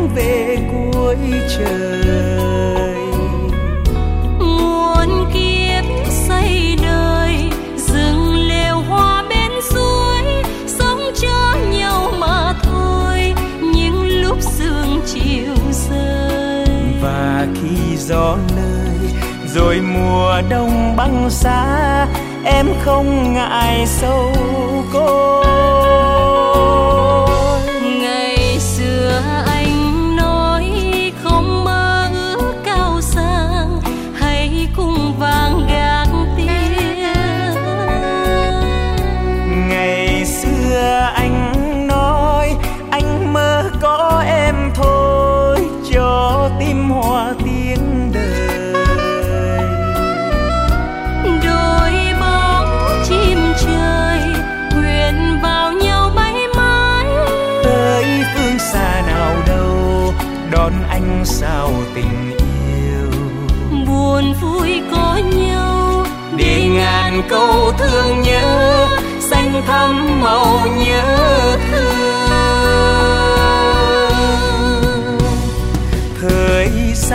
hướng về cuối trời. Muôn kiếp xây đời, rừng lều hoa bên suối, sống cho nhau mà thôi, những lúc sương chiều rơi. Và khi gió lơi rồi mùa đông băng giá, em không ngại sâu côi. Ngày xưa anh nói không mơ ước cao sang, hãy cùng vàng gác tiếng. Ngày xưa anh nói anh mơ có em thôi, cho tim hoa tiếng đời. Đôi bóng chim trời quyện vào nhau bay mãi, Tới phương xa nào đâu đón anh sao tình yêu. buồn vui có nhau Để ngàn câu thương nhớ xanh thắm màu nhớ thương. Thời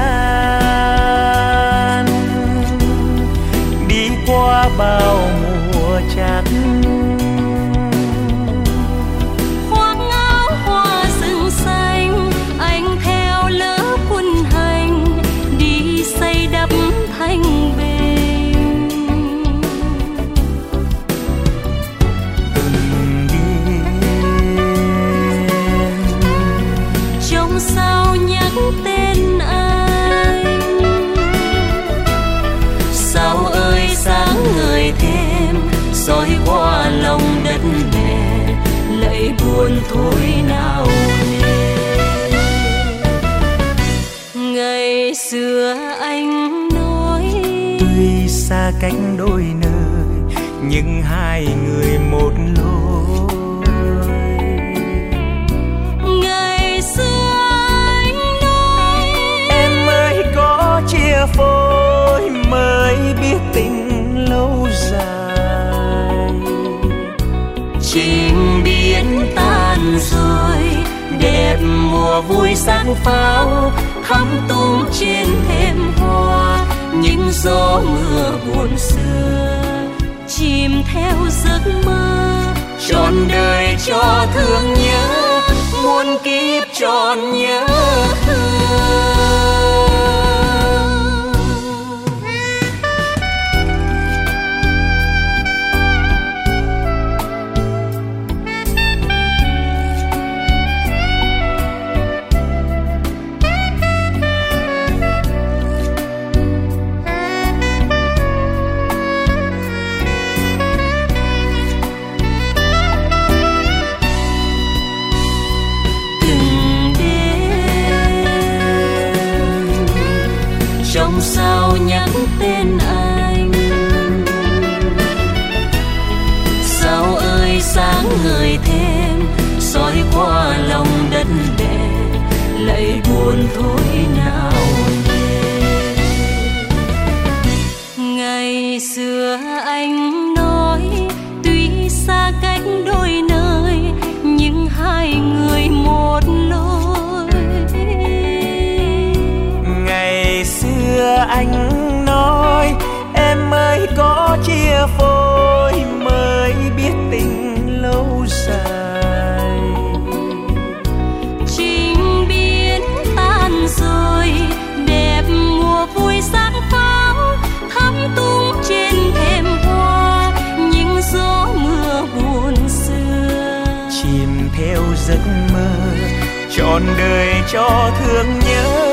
gian đi qua bao mùa chát, khoác áo hoa rừng xanh, anh theo lớp quân hành đi xây đắp thanh bình. từng đêm Trong sao nhắc tên anh, sao ơi sáng ngời thêm soi qua lòng đất mẹ, lạy buồn thôi nào nề. Ngày xưa anh nói tuy xa cách đôi nơi nhưng hai người một lối. ngày xưa anh nói Em mới có chia phôi mới biết tình lâu dài. chim biển tan rồi, đẹp mùa vui sáng pháo thắm tung trên thềm hoa, những gió mưa buồn xưa chìm theo giấc mơ. Trọn đời cho thương nhớ, muôn kiếp trọn nhớ thương. Từng đêm trong sao nhắc tên anh, sao ơi sáng ngời thêm soi qua lòng đất đè, lạy buồn thôi nào nề. Ngày xưa anh nói tuy xa cách đôi nơi nhưng hai người một lối. Ngày xưa anh nói em mới có chia phôi mới biết tình lâu dài. Trình biến tan rồi, đẹp mùa vui sáng pháo thắm tung trên thềm hoa, những gió mưa buồn xưa Chìm theo giấc mơ trọn đời cho thương nhớ,